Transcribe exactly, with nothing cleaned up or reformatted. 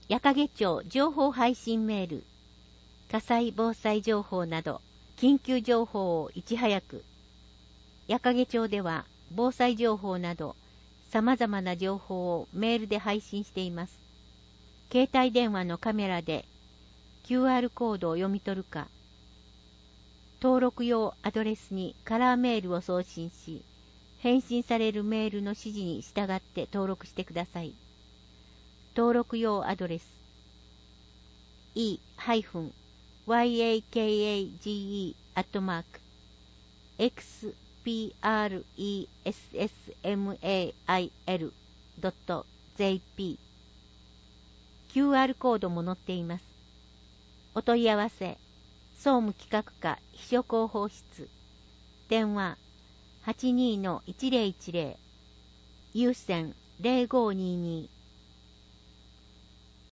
矢掛町情報配信メール、火災防災情報など緊急情報をいち早く。矢掛町では防災情報など様々な情報をメールで配信しています。携帯電話のカメラで キューアール コードを読み取るか、登録用アドレスにカラーメールを送信し、返信されるメールの指示に従って登録してください。登録用アドレス イーワイエーケーエージーイー アットマーク エックスピーアールイーエスエスエムエーアイエル ドット ジェーピー キューアール コードも載っています。お問い合わせ総務企画課秘書広報室、電話 はちにーのいちぜろいちぜろ、有線 ゼロごにーにー